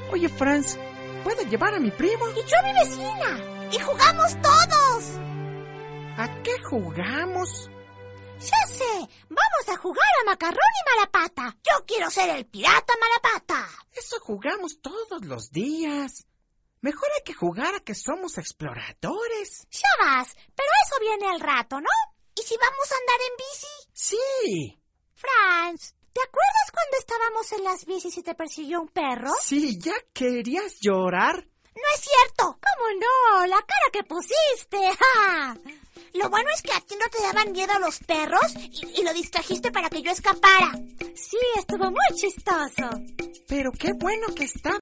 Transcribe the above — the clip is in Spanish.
Oye, Franz, ¿puedo llevar a mi primo? Y yo a mi vecina. Y jugamos todos. ¿A qué jugamos? Ya sé, vamos a jugar a Macarrón y Malapata. Yo quiero ser el pirata Malapata. Eso jugamos todos los días. Mejor hay que jugar a que somos exploradores. Ya vas, pero eso viene al rato, ¿no? ¿Y si vamos a andar en bici? Sí. Franz, ¿te acuerdas cuando estábamos en las bicis y te persiguió un perro? Sí, ¿ya querías llorar? No es cierto. ¿Cómo no? La cara que pusiste. ¡Ja! Lo bueno es que a ti no te daban miedo los perros y lo distrajiste para que yo escapara. Sí, estuvo muy chistoso. Pero qué bueno que está